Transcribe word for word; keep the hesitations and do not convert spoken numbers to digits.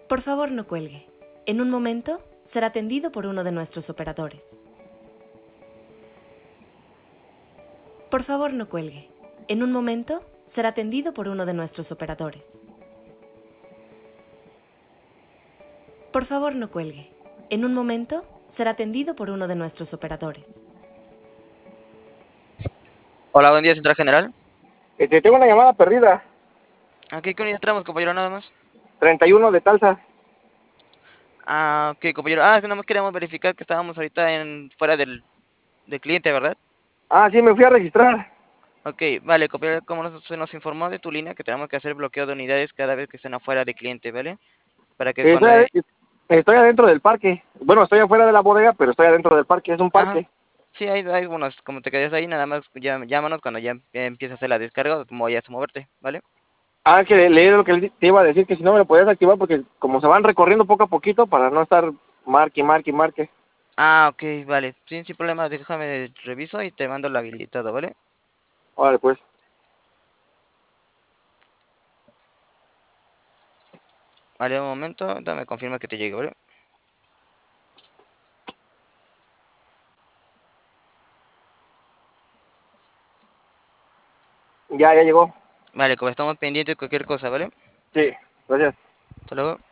Por favor, no cuelgue. En un momento será atendido por uno de nuestros operadores. Por favor, no cuelgue. En un momento será atendido por uno de nuestros operadores. Por favor, no cuelgue. En un momento será atendido por uno de nuestros operadores. Hola, buen día, Central General. Este, tengo una llamada perdida. Aquí, ¿qué unidad tenemos, compañero? Nada más. treinta y uno de Talsa. Ah, ok, compañero. Ah, es que nada más queríamos verificar que estábamos ahorita en fuera del, del cliente, ¿verdad? Ah, sí, me fui a registrar. Ok, vale, compañero, como nos, se nos informó de tu línea que tenemos que hacer bloqueo de unidades cada vez que estén afuera de cliente, ¿vale? Para que Eh, cuando... Estoy, eh, ade- estoy adentro del parque. Bueno, estoy afuera de la bodega, pero estoy adentro del parque. Es un Ajá. parque. Sí, hay, hay, bueno, como te quedes ahí, nada más ya, llámanos cuando ya, ya empiece a hacer la descarga o como vayas a moverte, ¿vale? Ah, que leí lo que te iba a decir, que si no me lo podías activar, porque como se van recorriendo poco a poquito para no estar marque, marque, marque. Ah, ok, vale. Sí, sin problema, déjame reviso y te mando lo habilitado, ¿vale? Vale, pues. Vale, un momento, dame confirma que te llegue, ¿vale? Ya, ya llegó. Vale, como estamos pendientes de cualquier cosa, ¿vale? Sí, gracias. Hasta luego.